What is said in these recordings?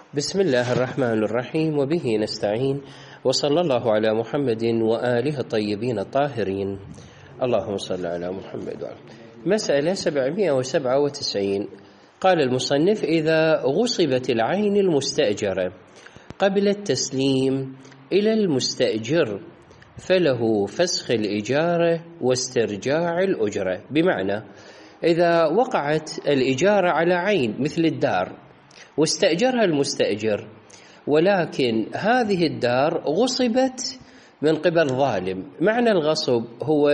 بسم الله الرحمن الرحيم، وبه نستعين، وصلى الله على محمد وآله الطيبين الطاهرين. اللهم صل على محمد وعلى. مسألة 797. قال المصنف: إذا غصبت العين المستأجرة قبل التسليم إلى المستأجر فله فسخ الإجارة واسترجاع الأجرة. بمعنى إذا وقعت الإجارة على عين مثل الدار واستأجرها المستأجر، ولكن هذه الدار غصبت من قبل ظالم. معنى الغصب هو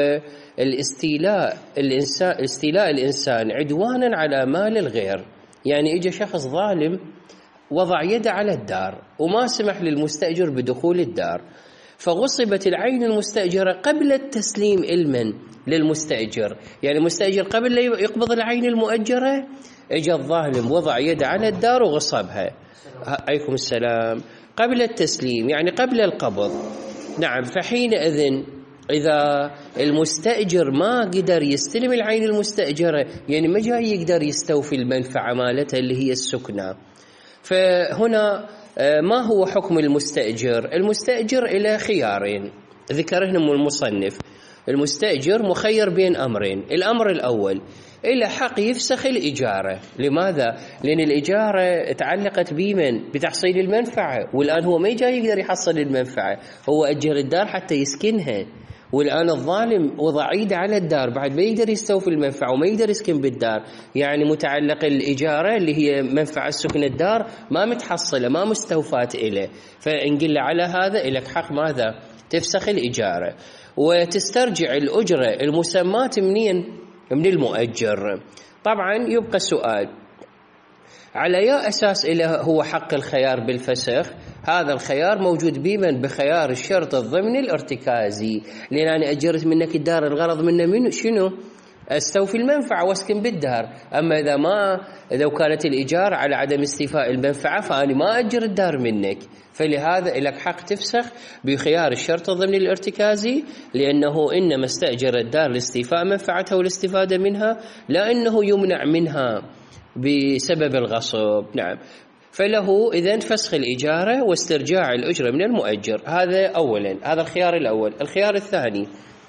استيلاء الإنسان عدوانا على مال الغير. يعني إجا شخص ظالم وضع يده على الدار وما سمح للمستأجر بدخول الدار، فغصبت العين المستأجرة قبل التسليم إلمن للمستأجر. يعني المستأجر قبل لا يقبض العين المؤجرة اجى الظالم وضع يده على الدار وغصبها. عليكم السلام. قبل التسليم يعني قبل القبض. نعم، فحينئذ إذا المستأجر ما قدر يستلم العين المستأجرة، يعني ما جاي يقدر يستوفي المنفعة مالتها اللي هي السكنة، فهنا ما هو حكم المستأجر؟ المستأجر إلى خيارين ذكرهم المصنف. المستأجر مخير بين أمرين. الأمر الأول إلى حق يفسخ الإجارة. لماذا؟ لأن الإجارة تعلقت بمن؟ بتحصيل المنفعة، والآن هو ما جاي يقدر يحصل المنفعة، هو أجر الدار حتى يسكنها، والآن الظالم وضع يده على الدار بعد ما يقدر يستوفي المنفعة وما يقدر يسكن بالدار. يعني متعلق الإجارة اللي هي منفعة سكن الدار ما متحصلة، ما مستوفات إليه، فإنقل على هذا إلك حق ماذا؟ تفسخ الإجارة وتسترجع الأجرة المسماة منين؟ من المؤجر. طبعا يبقى السؤال على أي أساس هو حق الخيار بالفسخ؟ هذا الخيار موجود بمن؟ بخيار الشرط الضمني الارتكازي، لأن أنا أجرت منك الدار الغرض منه من شنو؟ استوفي المنفعة واسكن بالدار. أما إذا كانت الإيجار على عدم استيفاء المنفعة فأنا ما أجر الدار منك، فلهذا لك حق تفسخ بخيار الشرط الضمني الارتكازي، لأنه إنما استأجر الدار لاستيفاء منفعتها والاستفادة منها، لا أنه يمنع منها بسبب الغصب. نعم، فله إذن فسخ الإجارة واسترجاع الأجرة من المؤجر. هذا أولا، هذا الخيار الأول. الخيار الثاني: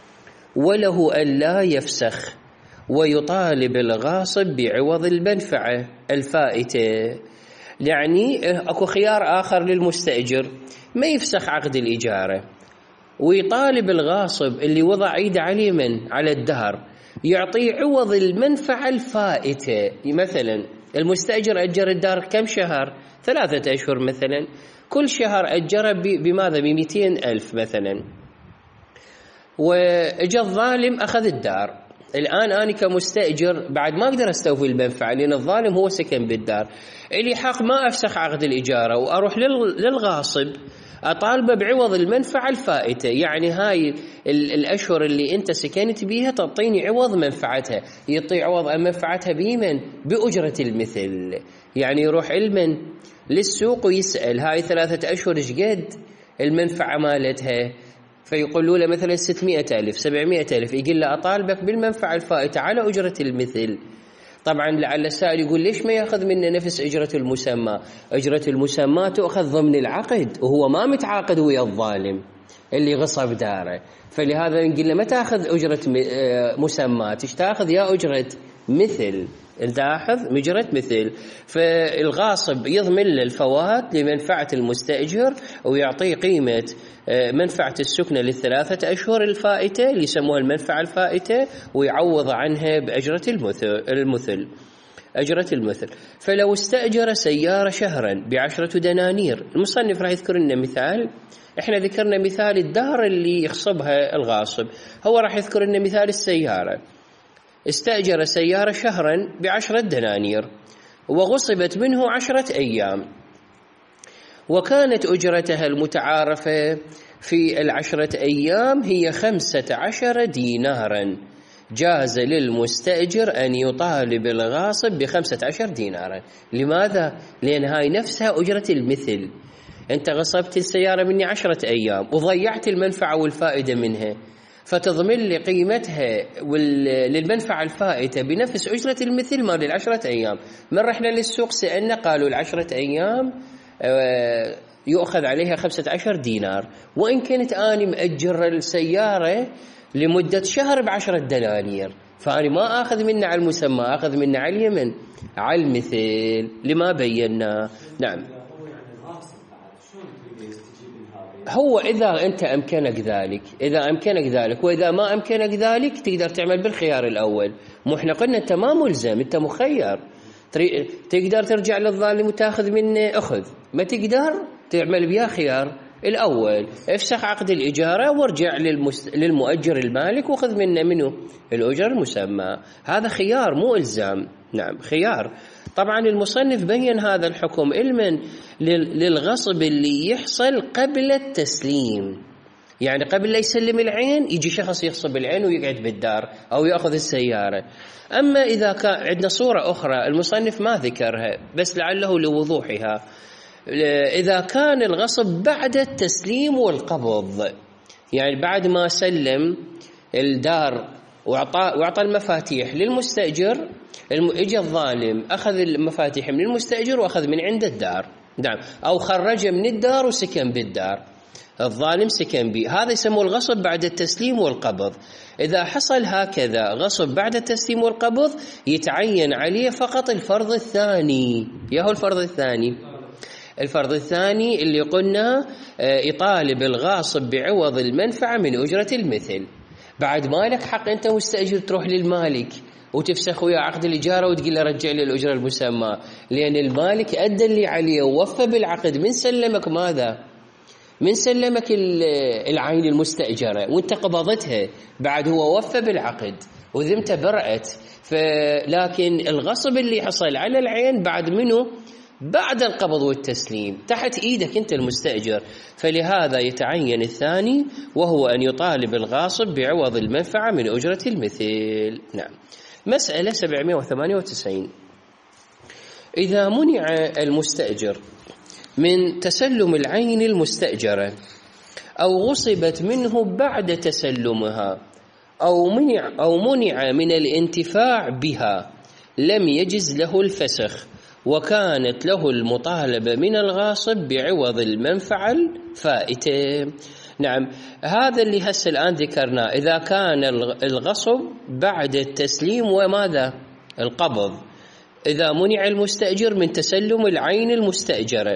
وله ألا يفسخ ويطالب الغاصب بعوض المنفعة الفائتة. يعني أكو خيار آخر للمستأجر، ما يفسخ عقد الإجارة ويطالب الغاصب اللي وضع يده عليه على الدار يعطيه عوض المنفعة الفائتة. مثلا المستأجر أجر الدار كم شهر؟ 3 أشهر مثلا، كل شهر أجره بماذا؟ ب200,000 مثلا، وإجا الظالم أخذ الدار. الآن أنا كمستأجر بعد ما أقدر أستوفي المنفعة لأن الظالم هو سكن بالدار، إلي حق ما أفسخ عقد الإجارة وأروح للغاصب أطالبه بعوض المنفعة الفائتة. يعني هاي الأشهر اللي أنت سكنت بيها تعطيني عوض منفعتها، يعطي عوض منفعتها بمن؟ بأجرة المثل. يعني يروح علما للسوق ويسأل هاي 3 أشهر إيش قد المنفعة مالتها، فيقولوا له مثلا 600,000 700,000، يقول له أطالبك بالمنفعة الفائتة على أجرة المثل. طبعا لعل السائل يقول ليش ما يأخذ منه نفس أجرة المسمى؟ أجرة المسمى تأخذ ضمن العقد وهو ما متعاقد ويا الظالم اللي غصب داره، فلهذا نقول له ما تأخذ أجرة مسمى، تاخذ يا أجرة مثل، تاخذ أجرة مثل. فالغاصب يضمن له الفوات لمنفعة المستأجر ويعطيه قيمة منفعة السكنة ل3 أشهر الفائتة اللي يسموها المنفعة الفائتة، ويعوض عنها بأجرة المثل. أجرة المثل. فلو استأجر سيارة شهرا ب10 دنانير، المصنف راح يذكر لنا مثال. احنا ذكرنا مثال الدار اللي يغصبها الغاصب، هو راح يذكر لنا مثال السيارة. استأجر سيارة شهرا ب10 دنانير وغصبت منه 10 أيام، وكانت أجرتها المتعارفة في 10 أيام هي 15 دينارا. جاز للمستأجر أن يطالب الغاصب ب15 دينارا. لماذا؟ لأن هاي نفسها أجرة المثل. أنت غصبت السيارة مني 10 أيام وضيعت المنفعة والفائدة منها، فتضمن لي قيمتها للمنفعة الفائتة بنفس أجرة المثل مال 10 أيام. من رحنا للسوق سألنا قالوا 10 أيام يؤخذ عليها 15 دينار. وإن كنت أنا مأجر السيارة لمدة شهر ب10 دنانير، فأنا ما أخذ منه على المسمى، أخذ منه على اليمن، على المثل لما بينا. نعم. هو إذا أنت أمكنك ذلك، إذا أمكنك ذلك، وإذا ما أمكنك ذلك تقدر تعمل بالخيار الأول. مو إحنا قلنا أنت ما ملزم، أنت مخير، تقدر ترجع للظالم وتاخذ منه أخذ، ما تقدر تعمل بيا خيار الأول، افسخ عقد الإجارة وارجع للمؤجر المالك وخذ منه الأجر المسمى. هذا خيار مو إلزام. نعم خيار. طبعا المصنف بين هذا الحكم علما للغصب اللي يحصل قبل التسليم، يعني قبل لا يسلم العين يجي شخص يغصب العين ويقعد بالدار أو يأخذ السيارة. أما إذا كان عندنا صورة أخرى المصنف ما ذكرها بس لعله لوضوحها، إذا كان الغصب بعد التسليم والقبض، يعني بعد ما سلم الدار وأعطى المفاتيح للمستأجر، اجى الظالم أخذ المفاتيح من المستأجر وأخذ من عند الدار. نعم. أو خرج من الدار وسكن بالدار، الظالم سكن به، هذا يسموه الغصب بعد التسليم والقبض. إذا حصل هكذا غصب بعد التسليم والقبض يتعين عليه فقط الفرض الثاني. ياهو الفرض الثاني، الفرض الثاني اللي قلنا يطالب الغاصب بعوض المنفعة من أجرة المثل. بعد ما لك حق أنت مستأجر تروح للمالك وتفسخ ويا عقد الإجارة وتقول له رجع لي الأجرة المسمى، لأن المالك أدى اللي عليه ووفى بالعقد. من سلمك ماذا؟ من سلمك العين المستأجرة وانت قبضتها، بعد هو وفى بالعقد وذمت برأت. لكن الغصب اللي حصل على العين بعد منه؟ بعد القبض والتسليم، تحت إيدك أنت المستأجر. فلهذا يتعين الثاني، وهو أن يطالب الغاصب بعوض المنفعة من أجرة المثل. نعم. مسألة 798. إذا منع المستأجر من تسلم العين المستأجرة أو غصبت منه بعد تسلمها أو منع من الانتفاع بها لم يجز له الفسخ، وكانت له المطالبة من الغاصب بعوض المنفعة الفائتة. نعم. هذا اللي هسه الآن ذكرناه. إذا كان الغصب بعد التسليم وماذا؟ القبض. إذا منع المستأجر من تسلم العين المستأجرة،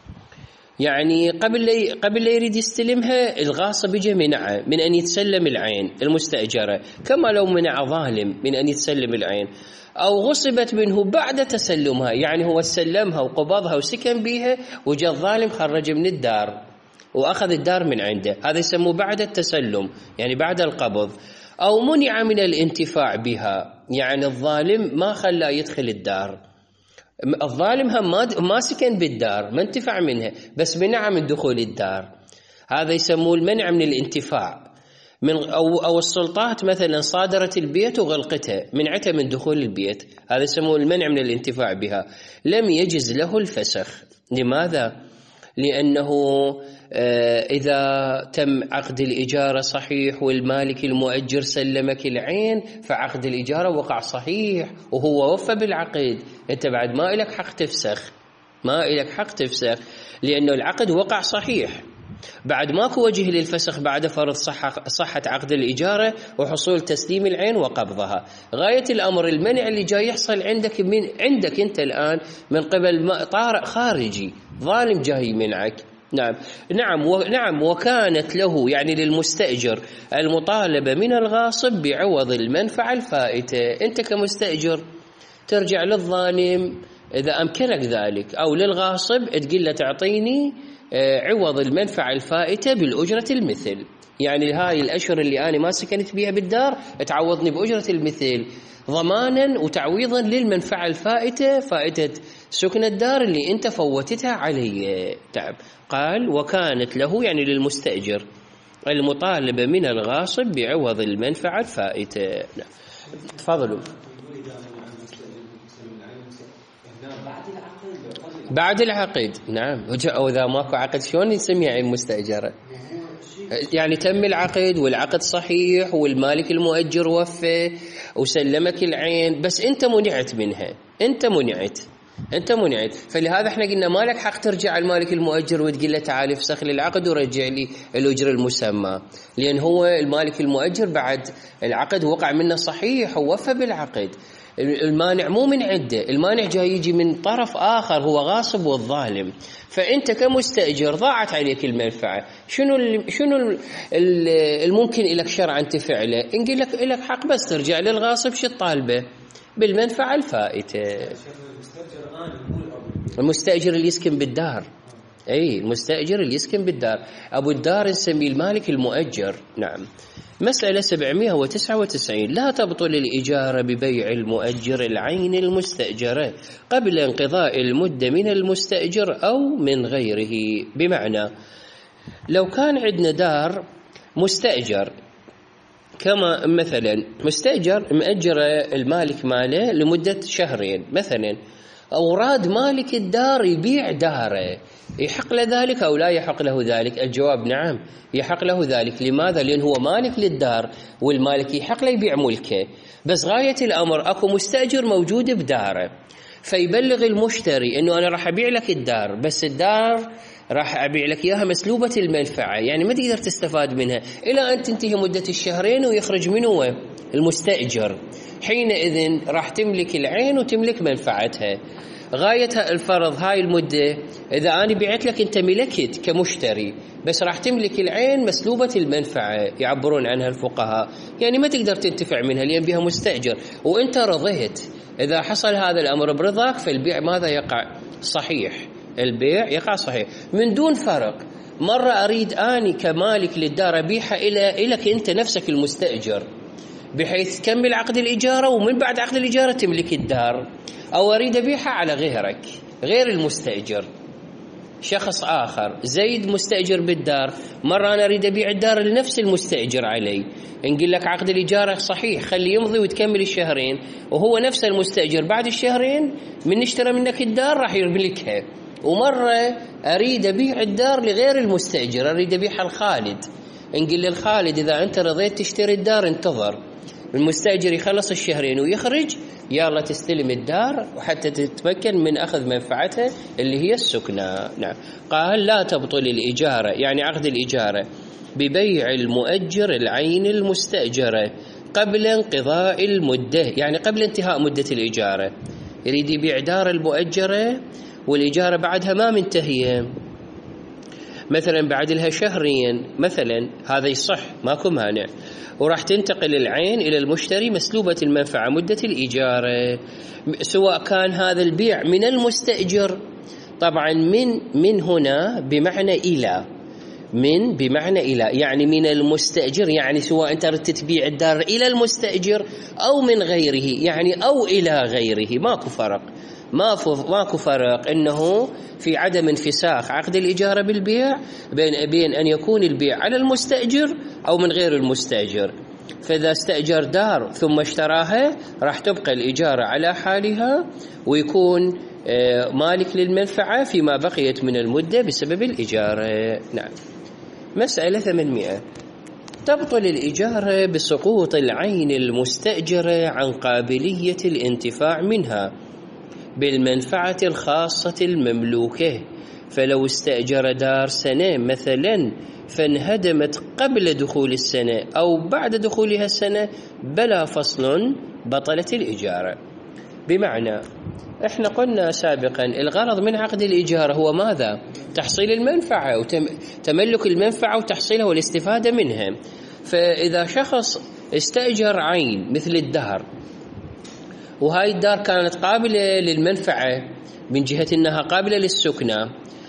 يعني قبل لا يريد يستلمها الغاصب يجي منعه من أن يتسلم العين المستأجرة، كما لو منع ظالم من أن يتسلم العين. أو غصبت منه بعد تسلمها، يعني هو سلمها وقبضها وسكن بها وجاء الظالم خرج من الدار وأخذ الدار من عنده، هذا يسموه بعد التسلم، يعني بعد القبض. أو منع من الانتفاع بها، يعني الظالم ما خلاه يدخل الدار، الظالم هم ما سكن بالدار، ما انتفع منها، بس منع من دخول الدار، هذا يسموه المنع من الانتفاع. أو السلطات مثلا صادرت البيت وغلقته، منعته من دخول البيت، هذا يسموه المنع من الانتفاع بها، لم يجز له الفسخ. لماذا؟ لأنه إذا تم عقد الإجارة صحيح والمالك المؤجر سلمك العين، فعقد الإجارة وقع صحيح وهو وفى بالعقد، أنت بعد ما إلك حق تفسخ، ما إلك حق تفسخ، لأنه العقد وقع صحيح. بعد ماكو وجه للفسخ بعد فرض صحة عقد الإجارة وحصول تسليم العين وقبضها. غاية الأمر المنع اللي جاي يحصل عندك أنت الآن من قبل طارئ خارجي، ظالم جاي منعك. نعم. وكانت له يعني للمستأجر المطالبة من الغاصب بعوض المنفعة الفائتة. أنت كمستأجر ترجع للظالم إذا أمكنك ذلك، أو للغاصب تقول له تعطيني عوض المنفعة الفائتة بالأجرة المثل، يعني هاي الأشهر اللي أنا ما سكنت بيها بالدار تعوضني بأجرة المثل ضمانا وتعويضا للمنفعة الفائتة، فائتة سكن الدار اللي أنت فوتتها علي. تعب. قال وكانت له يعني للمستأجر المطالبة من الغاصب بعوض المنفعة الفائتة. تفضلوا. بعد العقد. نعم. وإذا ماكو عقد شلون نسميها عين مستأجرة؟ يعني تم العقد والعقد صحيح والمالك المؤجر وفى وسلمك العين، بس أنت منعت منها، أنت منعت أنت منعد. فلهذا احنا قلنا ما لك حق ترجع على المالك المؤجر وتقول له تعال افسخ لي العقد ورجع لي الأجر المسمى، لأن هو المالك المؤجر بعد العقد وقع منه صحيح ووفى بالعقد. المانع مو من عنده، المانع جاي يجي من طرف آخر هو غاصب والظالم. فأنت كمستأجر ضاعت عليك المنفعة، شنو الممكن لك شرعا تفعله؟ نقول لك حق بس ترجع للغاصب شو تطالبه بالمنفعة الفائتة. المستأجر اللي يسكن بالدار، أي المستأجر اللي يسكن بالدار، أبو الدار نسميه المالك المؤجر. نعم. مسألة 799. لا تبطل الإجارة ببيع المؤجر العين المستأجرة قبل انقضاء المدة من المستأجر أو من غيره. بمعنى لو كان عندنا دار مستأجر، كما مثلا مستأجر مأجر المالك ماله لمدة شهرين مثلا، أوراد مالك الدار يبيع داره، يحق له ذلك أو لا يحق له ذلك؟ الجواب نعم يحق له ذلك. لماذا؟ لأن هو مالك للدار، والمالك يحق له يبيع ملكه، بس غاية الأمر أكو مستأجر موجود بداره، فيبلغ المشتري أنه أنا راح أبيع لك الدار، بس الدار راح أبيع لك إياها مسلوبة المنفعة، يعني ما تقدر تستفاد منها إلى أن تنتهي مدة الشهرين ويخرج منه المستأجر. حينئذ راح تملك العين وتملك منفعتها. غايتها الفرض هاي المدة إذا أنا بعت لك أنت ملكت كمشتري، بس راح تملك العين مسلوبة المنفعة، يعبرون عنها الفقهاء، يعني ما تقدر تنتفع منها لأن بها مستأجر وأنت رضيت. إذا حصل هذا الأمر برضاك فالبيع ماذا يقع؟ صحيح، البيع يقع صحيح من دون فرق. مرة أريد أني كمالك للدار أبيعها إلك أنت نفسك المستأجر بحيث تكمل عقد الإجارة ومن بعد عقد الإجارة تملك الدار، أو أريد أبيعها على غيرك غير المستأجر، شخص آخر زيد مستأجر بالدار، مرة أنا أريد أبيع الدار لنفس المستأجر علي، نقول لك عقد الإجارة صحيح خلي يمضي وتكمل الشهرين، وهو نفس المستأجر بعد الشهرين من نشترى منك الدار راح يملكها. ومرة أريد أبيع الدار لغير المستأجر، أريد أبيعها الخالد، نقول للخالد إذا أنت رضيت تشتري الدار انتظر المستأجر يخلص الشهرين ويخرج، يلا تستلم الدار وحتى تتمكن من أخذ منفعتها اللي هي السكنة. نعم. قال لا تبطل الإجارة يعني عقد الإجارة ببيع المؤجر العين المستأجرة قبل انقضاء المدة، يعني قبل انتهاء مدة الإجارة، يريد يبيع دار المؤجرة والإجارة بعدها ما منتهية، مثلا بعد لها شهرين مثلا، هذا يصح ماكو مانع، وراح تنتقل العين إلى المشتري مسلوبة المنفعة مدة الإجارة، سواء كان هذا البيع من المستأجر، طبعا من هنا بمعنى إلى، من بمعنى إلى يعني من المستأجر، يعني سواء أنت ردت تبيع الدار إلى المستأجر أو من غيره، يعني أو إلى غيره، ماكو فرق، ماكو فرق إنه في عدم انفساخ عقد الإجارة بالبيع بين أن يكون البيع على المستأجر أو من غير المستأجر. فإذا استأجر دار ثم اشتراها راح تبقى الإجارة على حالها ويكون مالك للمنفعة فيما بقيت من المدة بسبب الإجارة. نعم. مسألة 800. تبطل الإجارة بسقوط العين المستأجرة عن قابلية الانتفاع منها بالمنفعة الخاصة المملوكة، فلو استأجر دار سنة مثلا فانهدمت قبل دخول السنة أو بعد دخولها السنة بلا فصل بطلت الإجارة. بمعنى احنا قلنا سابقا الغرض من عقد الإجارة هو ماذا؟ تحصيل المنفعة وتملك المنفعة وتحصيلها والاستفادة منها. فإذا شخص استأجر عين مثل الدار، وهاي الدار كانت قابلة للمنفعة من جهة أنها قابلة للسكنة،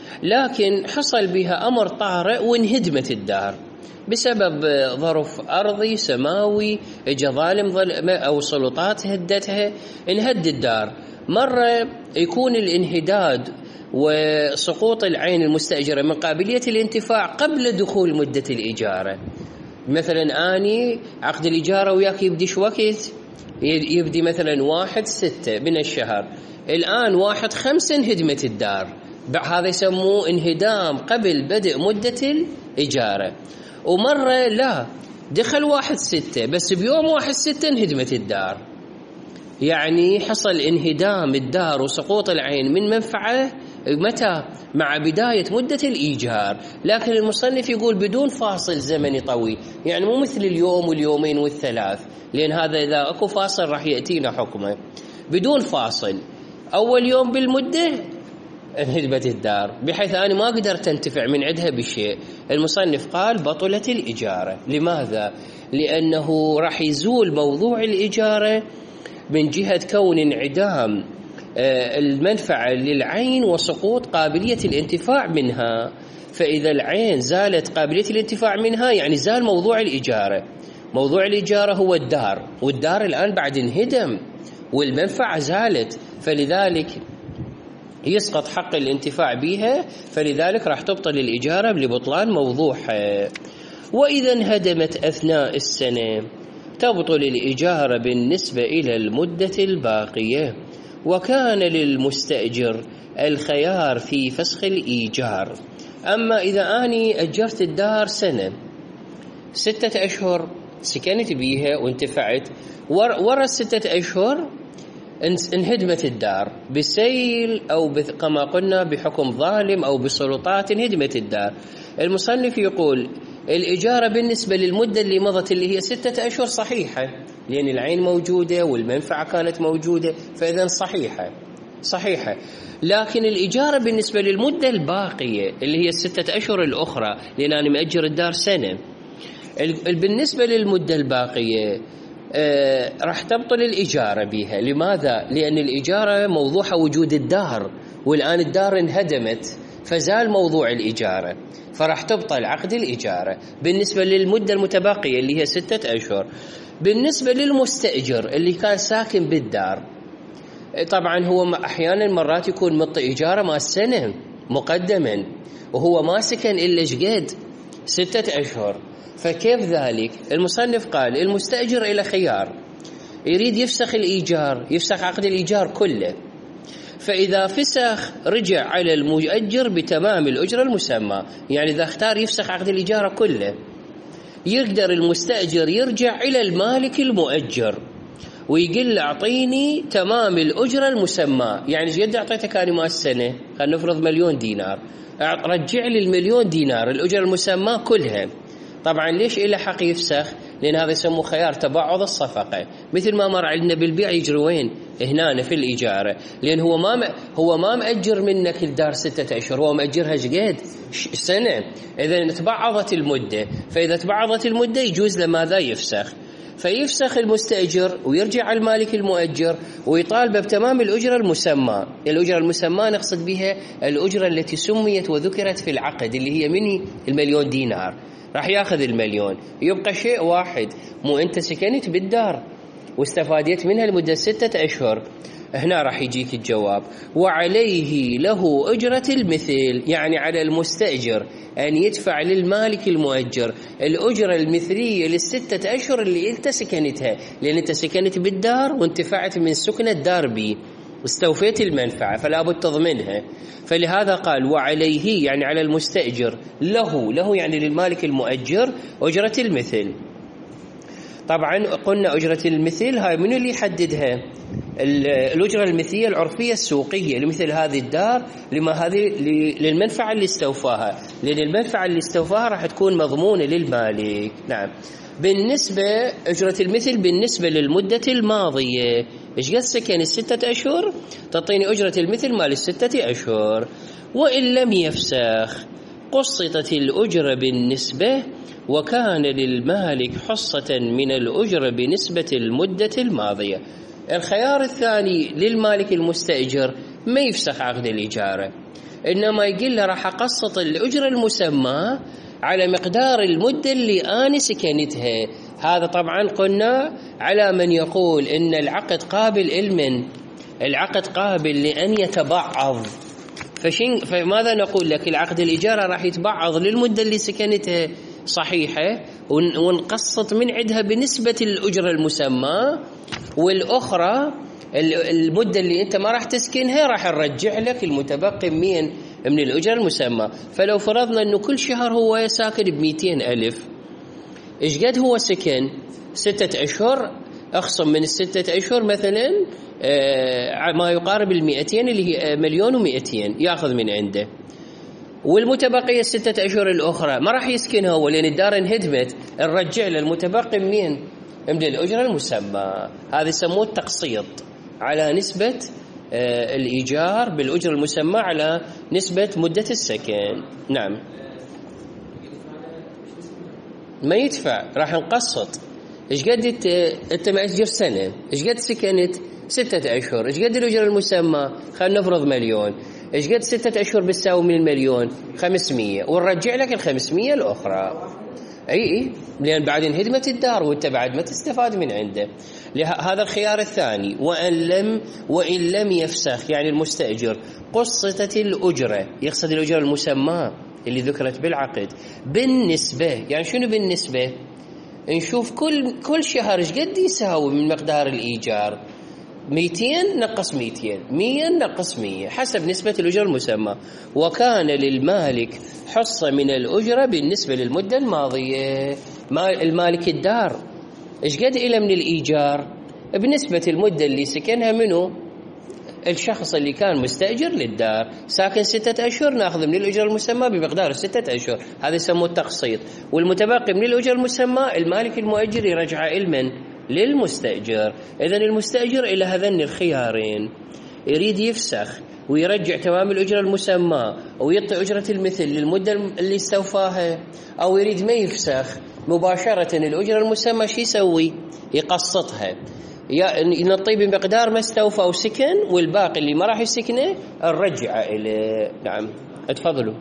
لكن حصل بها أمر طارئ وانهدمت الدار بسبب ظرف أرضي سماوي، اجى ظالم أو سلطات هدتها، انهد الدار. مرة يكون الانهداد وسقوط العين المستأجرة من قابلية الانتفاع قبل دخول مدة الإجارة. مثلا أني عقد الإجارة وياك يبديش وقت، يبدي مثلا 1/6 من الشهر، الآن 1/5 انهدمت الدار، هذا يسموه انهدام قبل بدء مدة الإجارة. ومرة لا، دخل 1/6 بس بيوم 1/6 انهدمت الدار، يعني حصل انهدام الدار وسقوط العين من منفعة متى؟ مع بداية مدة الإيجار. لكن المصنف يقول بدون فاصل زمني طويل، يعني مو مثل اليوم واليومين والثلاث، لأن هذا إذا أكو فاصل راح يأتينا حكمه. بدون فاصل، أول يوم بالمدة انهدمت الدار بحيث أنا ما قدرت أنتفع من عندها بشيء. المصنف قال بطلت الإجارة. لماذا؟ لأنه راح يزول موضوع الإجارة من جهة كون انعدام المنفعة للعين وسقوط قابلية الانتفاع منها. فإذا العين زالت قابلية الانتفاع منها يعني زال موضوع الإجارة. موضوع الإجارة هو الدار، والدار الآن بعد انهدم والمنفعة زالت، فلذلك يسقط حق الانتفاع بها، فلذلك راح تبطل الإجارة لبطلان موضوعها. وإذا انهدمت أثناء السنة تبطل الإجارة بالنسبة إلى المدة الباقية، وكان للمستأجر الخيار في فسخ الإيجار. أما إذا أني أجرت الدار سنة 6 أشهر سكنت بيها وانتفعت، ورا 6 أشهر انهدمت الدار بسيل أو كما قلنا بحكم ظالم أو بسلطات انهدمت الدار، المصنف يقول الإجارة بالنسبة للمدة اللي مضت اللي هي 6 أشهر صحيحة، لأن العين موجودة والمنفعة كانت موجودة، فإذا صحيحة. لكن الإجارة بالنسبة للمدة الباقية اللي هي 6 أشهر الأخرى، لأن أنا مأجر الدار سنة، بالنسبة للمدة الباقية راح تبطل الإجارة بها. لماذا؟ لأن الإجارة موضوعها وجود الدار، والآن الدار انهدمت فزال موضوع الإجارة، فراح تبطل عقد الإجارة بالنسبة للمدة المتبقية اللي هي 6 أشهر. بالنسبة للمستأجر اللي كان ساكن بالدار، طبعا هو أحيانا مرات يكون مطي إجارة مع السنة مقدما وهو ما سكن إلا شقد 6 أشهر، فكيف ذلك؟ المصنف قال المستأجر إلى خيار، يريد يفسخ الإيجار، يفسخ عقد الإيجار كله، فإذا فسخ رجع على المؤجر بتمام الأجرة المسمى. يعني إذا اختار يفسخ عقد الإيجار كله، يقدر المستأجر يرجع إلى المالك المؤجر ويقول له أعطيني تمام الأجرة المسمى. يعني قد أعطيتك أنا مال السنة، خلينا نفرض 1,000,000 دينار، رجع لي 1,000,000 دينار الأجرة المسمى كلها. طبعا ليش إلا حق يفسخ؟ لأن هذا يسموه خيار تبعض الصفقة، مثل ما مر عندنا بالبيع يجري وين؟ هنا في الإجارة، لأن هو ما مأجر منك الدار 6 أشهر، هو مأجرها شقد سنة. إذا تبعضت المدة، فإذا تبعضت المدة يجوز لماذا يفسخ؟ فيفسخ المستأجر ويرجع على المالك المؤجر ويطالب بتمام الأجرة المسمى. الأجرة المسمى نقصد بها الأجرة التي سميت وذكرت في العقد اللي هي مني 1,000,000 دينار، راح ياخذ 1,000,000. يبقى شيء واحد، مو أنت سكنت بالدار واستفادت منها لمدة 6 أشهر، هنا راح يجيك الجواب وعليه له أجرة المثل. يعني على المستأجر أن يدفع للمالك المؤجر الأجرة المثلية لل6 أشهر اللي أنت سكنتها، لأن أنت سكنت بالدار وانتفعت من سكن الدار بي واستوفيت المنفعة، فلا بد تضمنها. فلهذا قال وعليه، يعني على المستأجر، له يعني للمالك المؤجر أجرة المثل. طبعا قلنا أجرة المثل هاي من اللي يحددها؟ الأجرة المثلية العرفية السوقية لمثل هذه الدار، للمنفعة اللي استوفاها، لأن المنفعة اللي استوفاها راح تكون مضمونة للمالك. نعم. بالنسبة أجرة المثل بالنسبة للمدة الماضية، إيش قد سكن 6 أشهر؟ تعطيني أجرة المثل مال 6 أشهر. وإن لم يفسخ قسطت الأجرة بالنسبة، وكان للمالك حصة من الأجرة بنسبة المدة الماضية. الخيار الثاني للمالك المستأجر ما يفسخ عقد الإجارة، إنما يقول له راح أقسط الأجرة المسمى على مقدار المدة اللي أنا سكنتها. هذا طبعا قلنا على من يقول إن العقد قابل العقد قابل لأن يتبعض. فماذا نقول لك؟ العقد الإجارة راح يتبعض للمدة اللي سكنتها صحيحة ونقسط من عندها بنسبة الأجرة المسمى، والأخرى المدة اللي أنت ما راح تسكنها راح نرجع لك المتبقي من الأجرة المسمى. فلو فرضنا أنه كل شهر هو ساكن ب200,000، إيش قد هو سكن 6 أشهر؟ أخصم من الستة أشهر مثلا ما يقارب 200 اللي هي 1,200,000 يأخذ من عنده، والمتبقية الستة أشهر الأخرى ما راح يسكنها هو لأن الدار انهدمت، نرجع له المتبقي منين؟ من الأجرة المسمى. هذا يسموه التقسيط على نسبة الإيجار بالأجرة المسمى على نسبة مدة السكن. نعم ما يدفع، راح نقسط. إيش قد أنت مأجر سنة، إيش قد سكنت 6 أشهر، إيش قد الأجرة المسمى؟ خلينا نفرض 1,000,000، إيش قد 6 أشهر بتساوي من 1,000,000؟ 500، ونرجع لك 500 الأخرى. أي لأن بعد انهدمت الدار وأنت بعد ما تستفاد من عنده. هذا الخيار الثاني. وإن لم يفسخ، يعني المستأجر قسطت الأجرة، يقصد الأجرة المسمى اللي ذكرت بالعقد بالنسبة. يعني شنو بالنسبة؟ نشوف كل شهر ايش قد يساوي من مقدار الإيجار، 200 نقص 200، 100 نقص 100 حسب نسبة الأجرة المسمى. وكان للمالك حصة من الأجرة بالنسبة للمدة الماضية. المالك الدار ايش قد إله من الإيجار بنسبة المدة اللي سكنها منه الشخص اللي كان مستأجر للدار. ساكن 6 أشهر ناخذ من الأجرة المسمى بمقدار 6 أشهر، هذا يسموه التقسيط. والمتبقي من الأجرة المسمى المالك المؤجر يرجع إلمن؟ للمستأجر. إذن المستأجر إلى هذين الخيارين، يريد يفسخ ويرجع تمام الأجرة المسمى ويعطي أجرة المثل للمدة اللي استوفاها، أو يريد ما يفسخ مباشرة الأجرة المسمى، شو يسوي؟ يقسطها، نطي بمقدار ما استوفى وسكن، والباقي اللي ما راح يسكنه نرجعه إلى. نعم اتفضلوا.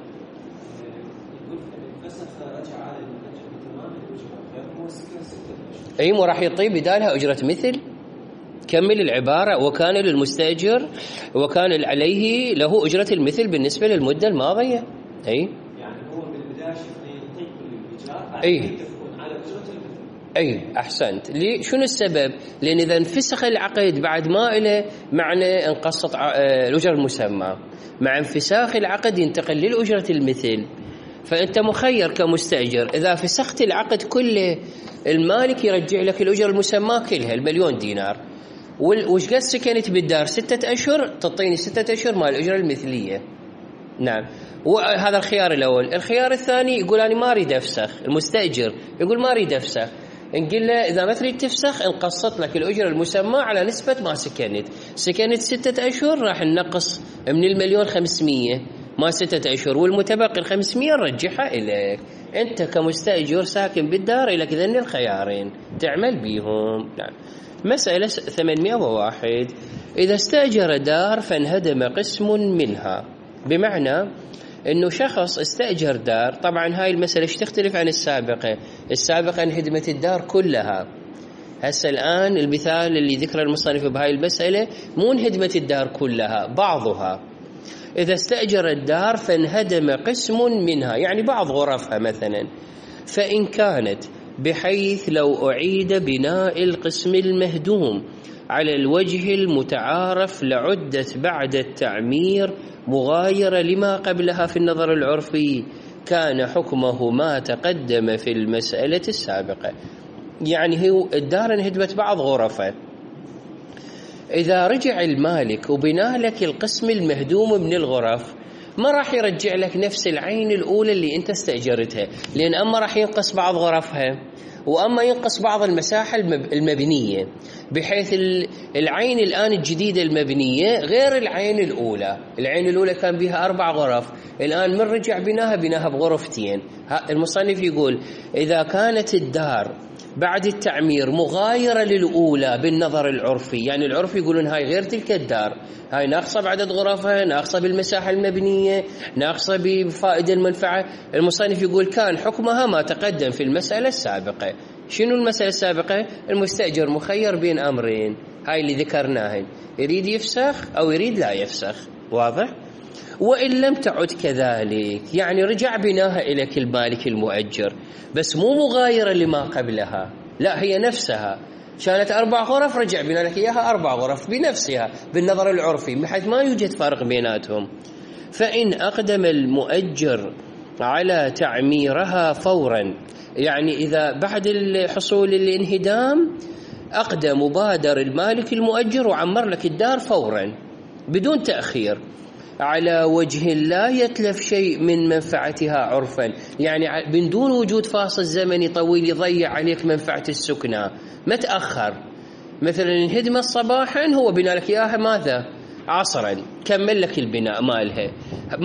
أي مو راح يطي بدالها أجرة مثل. كمل العبارة. وكان للمستأجر وكان عليه له أجرة المثل بالنسبة للمدة الماضية. أي يعني هو بالبداية يطي كل الإيجار، أي يتفقون على أجرة المثل. أي أحسنت. شنو السبب؟ لأن إذا انفسخ العقد بعد ما إله معنى انقسط الأجرة المسمى، مع انفساخ العقد ينتقل للأجرة المثل. فأنت مخير كمستأجر، إذا فسخت العقد كله المالك يرجع لك الأجرة المسمى كلها 1,000,000 دينار. وش قد سكنت بالدار 6 أشهر تعطيني 6 أشهر مال الأجرة المثلية. نعم. وهذا الخيار الأول. الخيار الثاني يقول أنا ما أريد أفسخ، المستأجر يقول ما أريد أفسخ، نقول له إذا ما تريد تفسخ نقسط لك الأجرة المسمى على نسبة ما سكنت 6 أشهر راح ننقص من 1,500,000 ما 6 أشهر، والمتبقي 500 نرجعها إليك. أنت كمستأجر ساكن بالدار لك ذن الخيارين تعمل بيهم. نعم. مسألة 801. إذا استأجر دار فانهدم قسم منها، بمعنى إنه شخص استأجر دار. طبعا هاي المسألة تختلف عن السابقة انهدمت الدار كلها. هسه الآن المثال اللي ذكر المصنف بهاي المسألة مو انهدمت الدار كلها، بعضها. إذا استأجر الدار فانهدم قسم منها، يعني بعض غرفها مثلا، فإن كانت بحيث لو أعيد بناء القسم المهدوم على الوجه المتعارف لعدت بعد التعمير مغايرة لما قبلها في النظر العرفي، كان حكمه ما تقدم في المسألة السابقة. يعني هو الدار انهدمت بعض غرفه، إذا رجع المالك وبنى لك القسم المهدوم من الغرف ما راح يرجع لك نفس العين الأولى اللي أنت استأجرتها، لأن أما راح ينقص بعض غرفها وأما ينقص بعض المساحة المبنية، بحيث العين الآن الجديدة المبنية غير العين الأولى. العين الأولى كان بها 4 غرف، الآن من رجع بناها بغرفتين. المصنف يقول إذا كانت الدار بعد التعمير مغايرة للأولى بالنظر العرفي، يعني العرف يقولون هاي غير تلك الدار، هاي ناقصة بعدد غرفها، ناقصة بالمساحة المبنية، ناقصة بفائدة المنفعة. المصنف يقول كان حكمها ما تقدم في المسألة السابقة. شنو المسألة السابقة؟ المستأجر مخير بين أمرين، هاي اللي ذكرناهن، يريد يفسخ أو يريد لا يفسخ. واضح؟ وإن لم تعد كذلك، يعني رجع بناها إليك المالك المؤجر بس مو مغايرة لما قبلها، لا هي نفسها، كانت 4 غرف رجع بنا لك إياها 4 غرف بنفسها بالنظر العرفي بحيث ما يوجد فرق بيناتهم. فإن أقدم المؤجر على تعميرها فورا، يعني إذا بعد الحصول الانهدام أقدم وبادر المالك المؤجر وعمر لك الدار فورا بدون تأخير على وجه لا يتلف شيء من منفعتها عرفا، يعني من دون وجود فاصل زمني طويل يضيع عليك منفعة السكنة، ما تأخر. مثلا الهدمة صباحا هو بنى لك إياها ماذا؟ عصرا، كمل لك البناء مالها،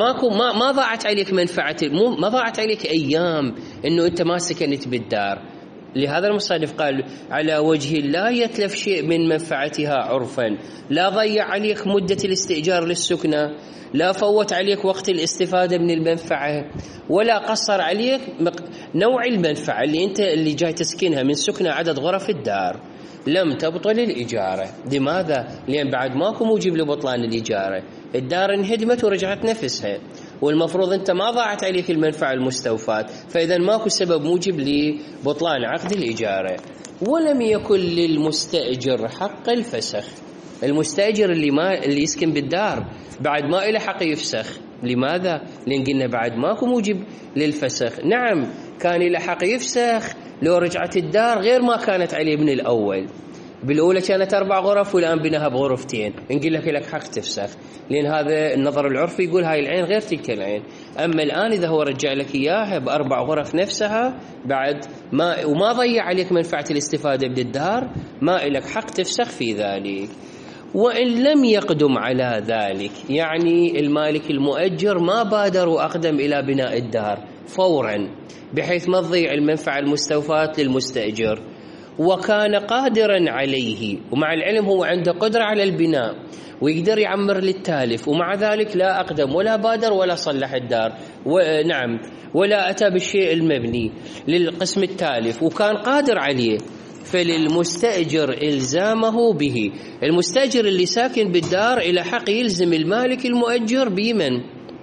ما ضاعت عليك منفعة، ما ضاعت عليك أيام إنه أنت ما سكنت بالدار. لهذا المصنف قال على وجه لا يتلف شيء من منفعتها عرفا، لا ضيع عليك مدة الاستئجار للسكنة، لا فوت عليك وقت الاستفادة من المنفعة، ولا قصر عليك نوع المنفعة اللي جاي تسكنها من سكنة عدد غرف الدار. لم تبطل الإجارة. لماذا؟ لأن بعد ماكو موجب لبطلان الإجارة، الدار انهدمت ورجعت نفسها، والمفروض أنت ما ضاعت عليك المنفعة المستوفاة، فإذا ماكو سبب موجب لبطلان عقد الإجارة. ولم يكن للمستأجر حق الفسخ. المستأجر اللي يسكن بالدار بعد ما إله حق يفسخ. لماذا؟ لأن قلنا بعد ماكو موجب للفسخ. نعم كان إله حق يفسخ لو رجعت الدار غير ما كانت عليه من الأول، بالأولى كانت 4 غرف والآن بناها بغرفتين، نقول لك حق تفسخ، لأن هذا النظر العرفي يقول هاي العين غير تلك العين. أما الآن إذا هو رجع لك إياها ب4 غرف نفسها بعد ما وما ضيع عليك منفعة الاستفادة من الدار، ما إلك حق تفسخ في ذلك. وإن لم يقدم على ذلك، يعني المالك المؤجر ما بادر وأقدم إلى بناء الدار فورا بحيث ما تضيع المنفعة المستوفاة للمستأجر، وكان قادرا عليه، ومع العلم هو عنده قدرة على البناء ويقدر يعمر للتالف، ومع ذلك لا أقدم ولا بادر ولا صلح الدار، ونعم ولا أتى بالشيء المبني للقسم التالف، وكان قادر عليه، فللمستأجر إلزامه به. المستأجر اللي ساكن بالدار إلى حق يلزم المالك المؤجر بمن؟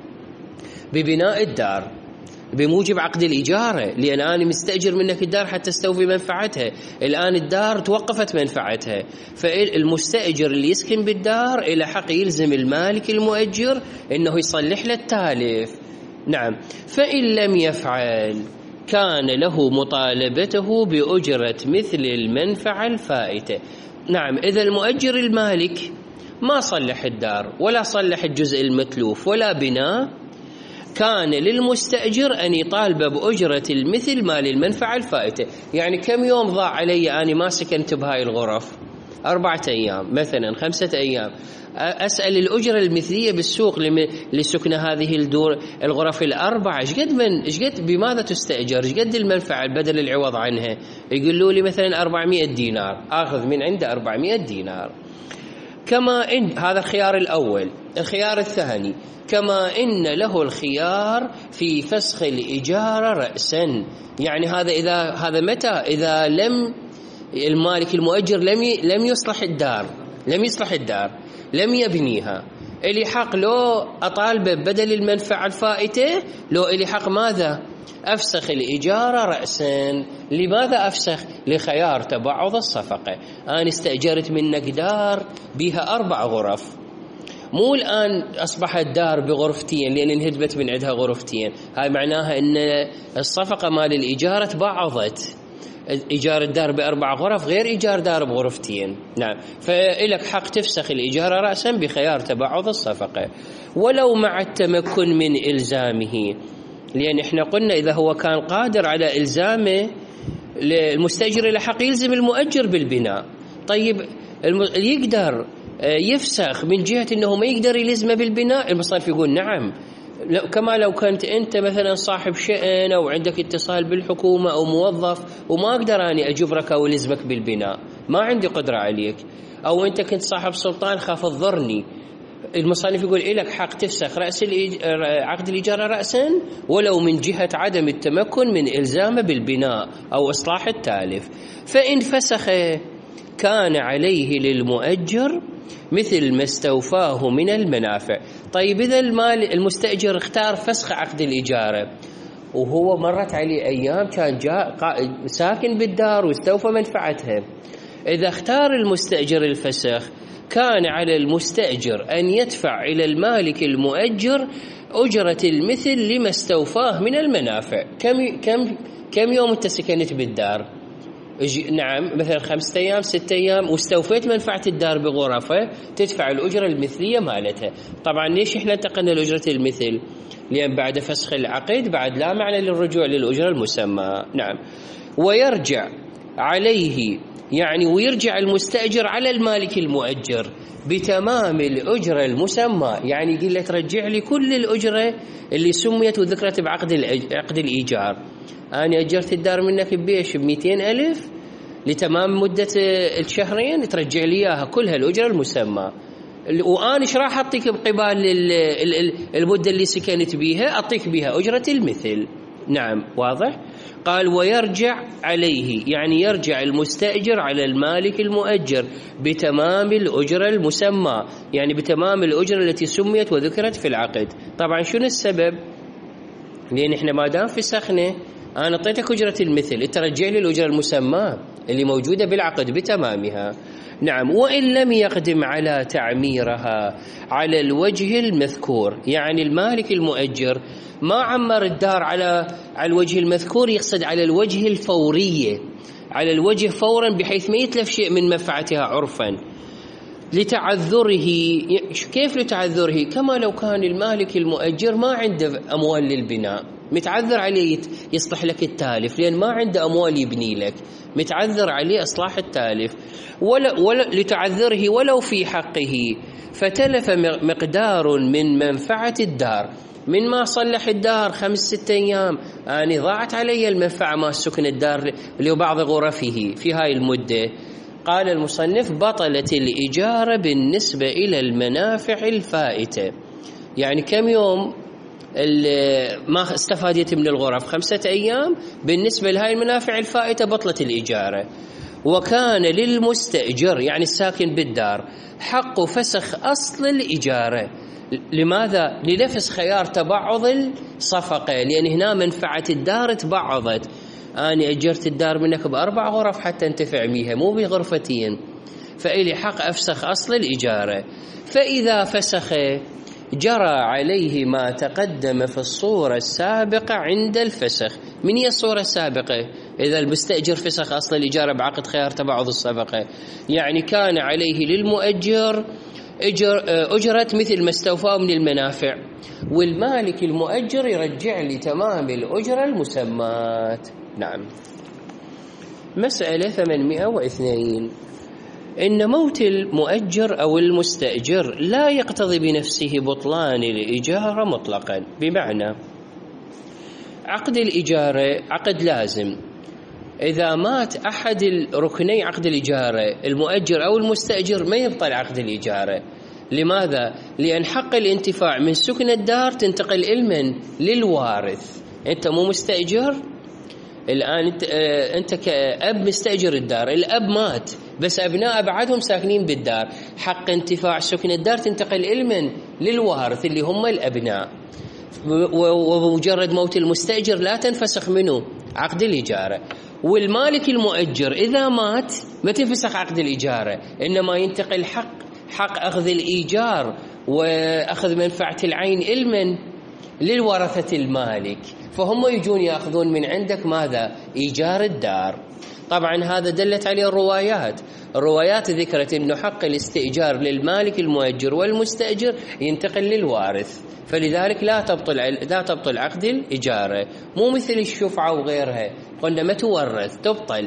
ببناء الدار بموجب عقد الإجارة، لأن أنا مستأجر منك الدار حتى استوفي منفعتها، الآن الدار توقفت منفعتها، فالمستأجر اللي يسكن بالدار إلى حق يلزم المالك المؤجر إنه يصلح له التالف. نعم، فإن لم يفعل كان له مطالبته بأجرة مثل المنفعة الفائتة. نعم، إذا المؤجر المالك ما صلح الدار ولا صلح الجزء المتلوف ولا بناء، كان للمستأجر أن يطالب بأجرة المثل مال المنفعة الفائتة. يعني كم يوم ضاع علي أنا ما سكنت بهاي الغرف؟ 4 أيام مثلا، 5 أيام، أسأل الأجرة المثلية بالسوق لسكن هذه الغرف ال4، إيش قد بماذا تستأجر؟ إيش قد المنفعة البدل العوض عنها؟ يقولوا لي مثلا 400 دينار، آخذ من عنده 400 دينار. كما إن هذا الخيار الأول. الخيار الثاني، كما إن له الخيار في فسخ الإجارة رأسا. يعني هذا متى؟ إذا لم المالك المؤجر لم يصلح الدار، لم يبنيها، إلي حق لو أطالب بدل المنفعة الفائتة، لو إلي حق ماذا؟ أفسخ الإجارة رأسا. لماذا أفسخ؟ لخيار تبعض الصفقة. أنا استأجرت منك دار بها 4 غرف، مو الآن أصبحت دار بغرفتين لأن انهدمت من عندها غرفتين، هاي معناها أن الصفقة مال الإجارة تبعضت، إيجار الدار ب4 غرف غير إيجار دار بغرفتين. نعم، فإلك حق تفسخ الإجارة رأسا بخيار تبعض الصفقة، ولو مع التمكن من إلزامه، لأن إحنا قلنا إذا هو كان قادر على إلزامه المستأجر له حق يلزم المؤجر بالبناء. طيب يقدر يفسخ من جهة أنه ما يقدر يلزمه بالبناء؟ المصنف يقول نعم، كما لو كنت أنت مثلا صاحب شأن أو عندك اتصال بالحكومة أو موظف وما أقدر أني أجبرك أو ألزمك بالبناء، ما عندي قدرة عليك، أو أنت كنت صاحب سلطان خاف تضرني، المصنف يقول إلك حق تفسخ عقد الإجارة رأسا ولو من جهة عدم التمكن من إلزامه بالبناء أو إصلاح التالف. فإن فسخ كان عليه للمؤجر مثل ما استوفاه من المنافع. طيب إذا المستأجر اختار فسخ عقد الإجارة وهو مرت عليه أيام كان جاء ساكن بالدار واستوفى منفعتها، إذا اختار المستأجر الفسخ كان على المستأجر أن يدفع إلى المالك المؤجر أجرة المثل لما استوفاه من المنافع. كم يوم أنت سكنت بالدار؟ نعم مثلا 5 أيام 6 أيام واستوفيت منفعة الدار بغرفة، تدفع الأجرة المثلية مالتها. طبعا ليش إحنا انتقلنا لأجرة المثل؟ لأن بعد فسخ العقد بعد لا معنى للرجوع للأجرة المسمى. نعم. ويرجع عليه يعني ويرجع المستأجر على المالك المؤجر بتمام الأجرة المسمى، يعني يقول له ترجع لي كل الأجرة اللي سميت وذكرت بعقد الإيجار. أنا أجرت الدار منك ببيش ب200,000 لتمام مدة الشهرين، ترجع لي إياها كلها الأجرة المسمى، وأنا إيش راح أعطيك بقبال المدة اللي سكنت بيها؟ أعطيك بيها أجرة المثل. نعم واضح؟ قال ويرجع عليه يعني يرجع المستأجر على المالك المؤجر بتمام الأجرة المسمى، يعني بتمام الأجرة التي سميت وذكرت في العقد. طبعا شنو السبب؟ لأن إحنا ما دام فسخنا أنا أعطيتك أجرة المثل، ترجع لي الأجرة المسمى اللي موجودة بالعقد بتمامها. نعم. وإن لم يقدم على تعميرها على الوجه المذكور، يعني المالك المؤجر ما عمر الدار على الوجه المذكور، يقصد على الوجه الفورية، على الوجه فورا بحيث ما يتلف شيء من منفعتها عرفا لتعذره. كيف لتعذره؟ كما لو كان المالك المؤجر ما عنده أموال للبناء، متعذر عليه يصلح لك التالف لأن ما عنده أموال يبني لك، متعذر عليه إصلاح التالف، ولا لتعذره ولو في حقه فتلف مقدار من منفعة الدار. من ما صلح الدار 5-6 أيام أنا ضاعت علي المنفعة ما سكن الدار لبعض غرفه في هاي المدة. قال المصنف بطلت الإجارة بالنسبة إلى المنافع الفائتة، يعني كم يوم ما استفادت من الغرف 5 أيام، بالنسبة لهاي المنافع الفائتة بطلت الإجارة. وكان للمستأجر يعني الساكن بالدار حق فسخ أصل الإجارة. لماذا؟ لنفس خيار تبعض الصفقة، لأن هنا منفعة الدار تبعضت، أنا أجرت الدار منك ب4 غرف حتى انتفع بيها مو بغرفتين، فإلي حق أفسخ أصل الإجارة. فإذا فسخ جرى عليه ما تقدم في الصورة السابقة عند الفسخ. من هي الصورة السابقة؟ إذا المستأجر فسخ أصل الإجارة بعقد خيار تبعض الصفقة، يعني كان عليه للمؤجر أجرة مثل ما استوفاه من المنافع، والمالك المؤجر يرجع لي تمام الأجرة المسمات. نعم. مسألة 802. إن موت المؤجر أو المستأجر لا يقتضي بنفسه بطلان الإجارة مطلقا، بمعنى عقد الإجارة عقد لازم، إذا مات أحد الركني عقد الإجارة المؤجر أو المستأجر ما يبطل عقد الإجارة. لماذا؟ لأن حق الانتفاع من سكن الدار تنتقل إلمن للوارث. أنت مو مستأجر الآن، أنت كأب مستأجر الدار، الأب مات بس أبناء بعدهم ساكنين بالدار، حق انتفاع سكن الدار تنتقل إلمن للوارث اللي هم الأبناء. ومجرد موت المستأجر لا تنفسخ منه عقد الإجارة. والمالك المؤجر إذا مات ما تنفسخ عقد الإجارة، إنما ينتقل حق أخذ الإيجار وأخذ منفعة العين إلمن للورثة المالك، فهم يجون يأخذون من عندك ماذا؟ إيجار الدار. طبعا هذا دلت عليه الروايات ذكرت أنه حق الاستئجار للمالك المؤجر والمستأجر ينتقل للوارث، فلذلك لا تبطل عقد الإجارة، مو مثل الشفعة وغيرها قلنا ما تورث تبطل.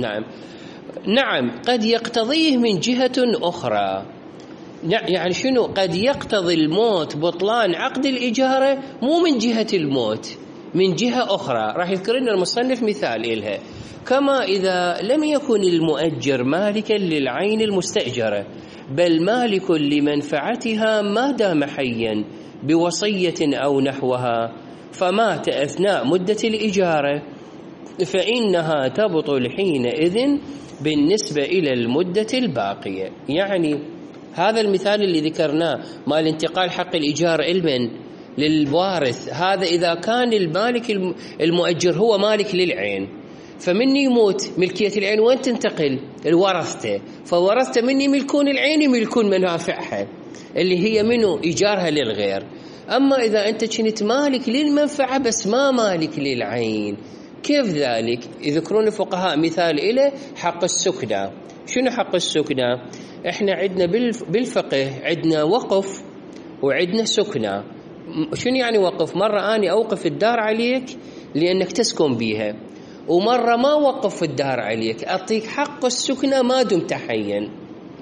نعم قد يقتضيه من جهة أخرى، يعني شنو؟ قد يقتضي الموت بطلان عقد الإجارة مو من جهة الموت، من جهة أخرى راح يذكر لنا المصنف مثال إلها. كما إذا لم يكن المؤجر مالكا للعين المستأجرة بل مالك لمنفعتها ما دام حيا بوصية أو نحوها، فمات أثناء مدة الإجارة، فإنها تبطل حينئذ بالنسبة إلى المدة الباقية. يعني هذا المثال اللي ذكرناه مال انتقال حق الإيجار علما للوارث، هذا إذا كان المالك المؤجر هو مالك للعين، فمن يموت ملكية العين وين تنتقل؟ الورثته، فورثته من يملكون العين يملكون منافعها اللي هي منه إيجارها للغير. أما إذا أنت كنت مالك للمنفعة بس ما مالك للعين، كيف ذلك؟ يذكرون الفقهاء مثال إلى حق السكنى. شنو حق السكنى؟ إحنا عندنا بالفقه عندنا وقف وعندنا سكنى. شنو يعني وقف؟ مرة أني أوقف الدار عليك لأنك تسكن بيها، ومرة ما وقف الدار عليك، أعطيك حق السكنى ما دمت حيا،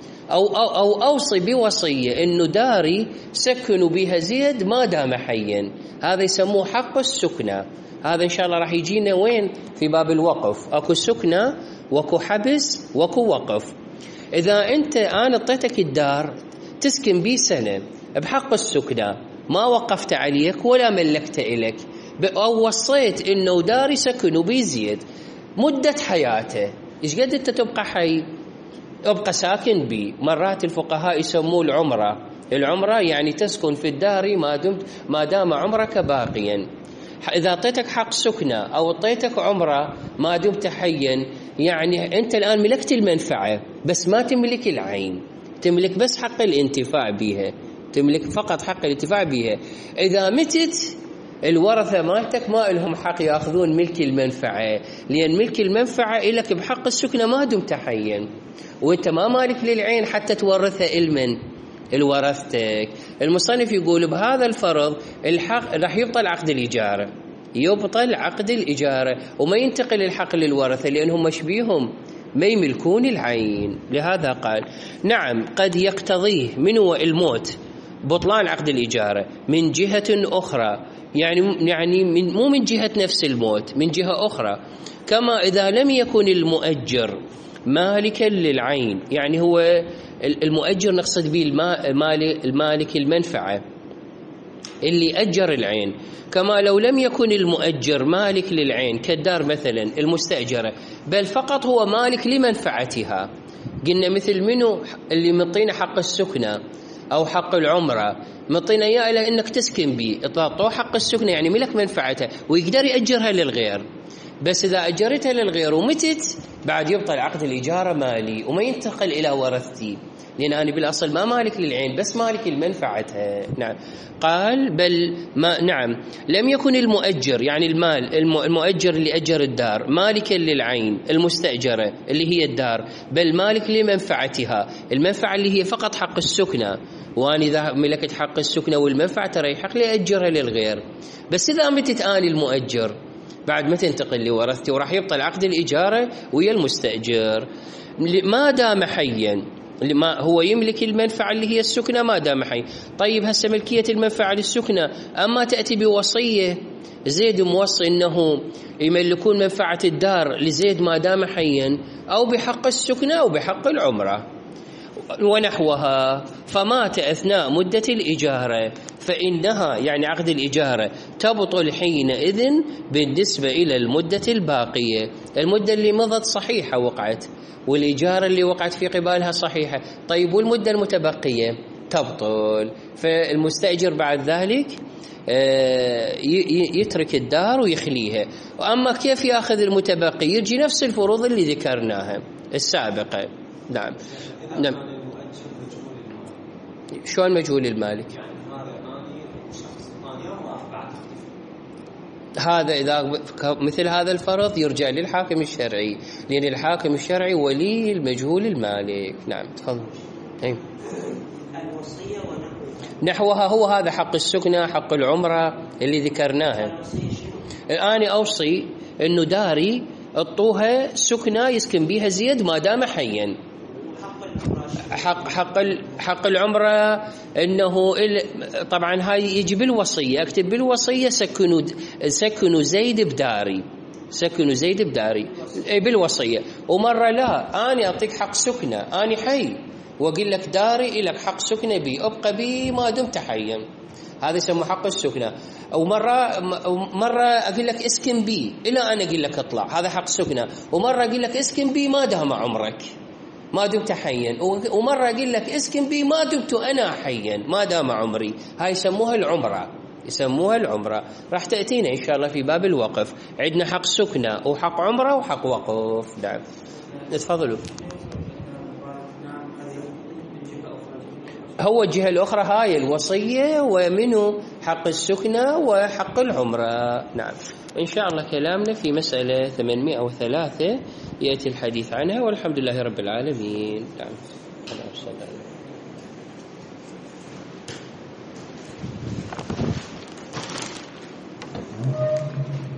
أو أوصي بوصية إنه داري سكنوا بها زيد ما دام حيا. هذا يسموه حق السكنى. هذا إن شاء الله راح يجينا وين؟ في باب الوقف. أكو سكنى وأكو حبس وأكو وقف. إذا أنا أعطيتك الدار تسكن بي سنة بحق السكنى، ما وقفت عليك ولا ملكت إليك، أو وصيت إنه داري سكنوا بي زيد مدة حياته، إيش قد أنت تبقى حي؟ ابقى ساكن بي. مرات الفقهاء يسموه العمرة يعني تسكن في الدار ما دام عمرك باقيا. إذا أعطيتك حق سكنة أو أعطيتك عمرة ما دمت حيا، يعني أنت الآن ملكت المنفعة بس ما تملك العين، تملك بس حق الانتفاع بها، تملك فقط حق الانتفاع بها. إذا متت الورثة مالتك ما لهم حق يأخذون ملك المنفعة، لأن ملك المنفعة إلك بحق السكنة ما دمت حيا، وانت ما مالك للعين حتى تورثها المن الورثتك. المصنف يقول بهذا الفرض الحق راح يبطل عقد الإجارة، يبطل عقد الإجارة وما ينتقل الحق للورثة لأنهم مشبيهم ما يملكون العين. لهذا قال نعم قد يقتضيه منه الموت بطلان عقد الإجارة من جهة أخرى، يعني مو من جهة نفس الموت، من جهة أخرى، كما إذا لم يكن المؤجر مالكا للعين. يعني هو المؤجر نقصد به المالك المنفعة اللي أجر العين، كما لو لم يكن المؤجر مالك للعين كالدار مثلا المستأجرة، بل فقط هو مالك لمنفعتها. قلنا مثل منه اللي مطينا حق السكنة أو حق العمرة، مطينا إياه إلى إنك تسكن به، إطلاقه حق السكنة يعني ملك منفعته ويقدر يأجرها للغير. بس إذا أجرتها للغير ومتت بعد يبطل عقد الإجارة مالي وما ينتقل إلى ورثتي، لأن أنا بالأصل ما مالك للعين بس مالك المنفعتها. نعم قال بل ما نعم لم يكن المؤجر يعني المؤجر اللي أجر الدار مالكا للعين المستأجرة اللي هي الدار، بل مالك لمنفعتها، المنفعة اللي هي فقط حق السكنة، وأنا إذا ملكت حق السكنة والمنفعة ترى حق لي أجرها للغير. بس إذا متت أنا المؤجر بعد ما تنتقل لورثتي وراح يبطل عقد الإجارة ويا المستأجر ما دام حيا، ما هو يملك المنفعة اللي هي السكنة ما دام حي. طيب هسه ملكية المنفعة للسكنة، أما تأتي بوصية زيد موصي إنه يملكون منفعة الدار لزيد ما دام حيا، أو بحق السكنة أو بحق العمرة ونحوها، فمات أثناء مدة الإجارة فإنها يعني عقد الإجارة تبطل حينئذ بالنسبة إلى المدة الباقية. المدة اللي مضت صحيحة وقعت، والإجارة اللي وقعت في قبالها صحيحة. طيب والمدة المتبقية تبطل، فالمستأجر بعد ذلك يترك الدار ويخليها. وأما كيف يأخذ المتبقي؟ يرجي نفس الفروض اللي ذكرناها السابقة. نعم نعم. شلون مجهول المالك؟ هذا إذا مثل هذا الفرض يرجع للحاكم الشرعي، لأن الحاكم الشرعي ولي المجهول المالك. نعم تفضل. الوصية نحوها هو هذا حق السكنة حق العمرة اللي ذكرناها. الآن أوصي إنه داري اعطوها سكنة يسكن بها زيد ما دام حيا. حق العمرة إنه طبعا هاي يجي بالوصية، أكتب بالوصية سكنوا زيد بداري، سكنوا زيد بداري بالوصية. ومرة لا أنا أعطيك حق سكنة أنا حي وأقول لك داري لك حق سكنة بي أبقى بي ما دمت حيا، هذا يسمى حق السكنة. أو مرة أقول لك اسكن بي إلى أنا أقول لك اطلع، هذا حق سكنة. ومرة أقول لك اسكن بي ما دام عمرك ما دمت حيا، ومرة أقول لك اسكن بي ما دمت أنا حيا ما دام عمري. هاي يسموها العمرة، يسموها العمرة. راح تأتينا إن شاء الله في باب الوقف، عندنا حق سكنة وحق عمرة وحق وقف. نعم تفضلوا. هو الجهة الأخرى هاي الوصية ومنه حق السكنى وحق العمرة. نعم، إن شاء الله كلامنا في مسألة 803 يأتي الحديث عنها، والحمد لله رب العالمين. نعم. الله